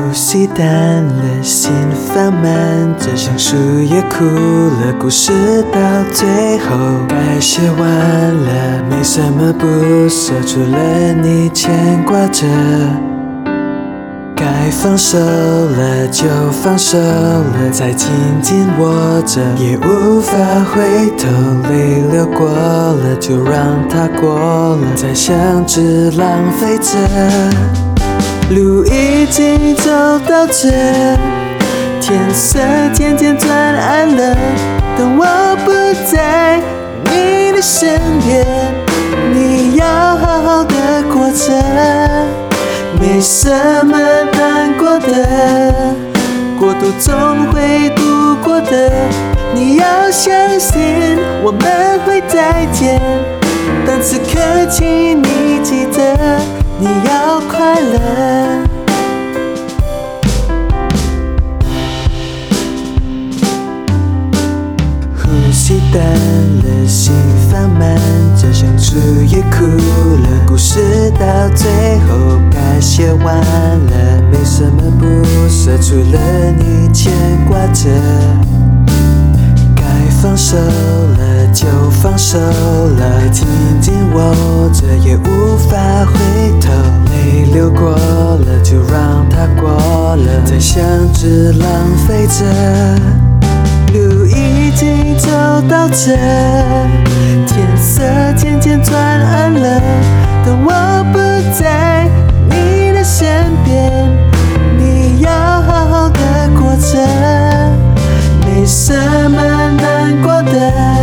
吸淡了，心放慢，就像树叶枯了，故事到最后该写完了，没什么不舍，除了你牵挂着。该放手了就放手了，再紧紧握着也无法回头，泪流过了就让它过了，再想只浪费着。路已经走到这，天色渐渐转暗了，当我不在你的身边，你要好好的过着，没什么难过的，过度总会度过的，你要相信我们会再见，但此刻请你记得你要快乐。呼吸淡了，心放慢，就像树叶枯了，故事到最后该写完了，没什么不舍，除了你牵挂着。该放手了就放手了，紧紧握着也无法回头，泪流过了就让它过了，再想只浪费着。路已经走到这，天色渐渐转暗了，当我不在你的身边，你要好好的过着，没什么难过的，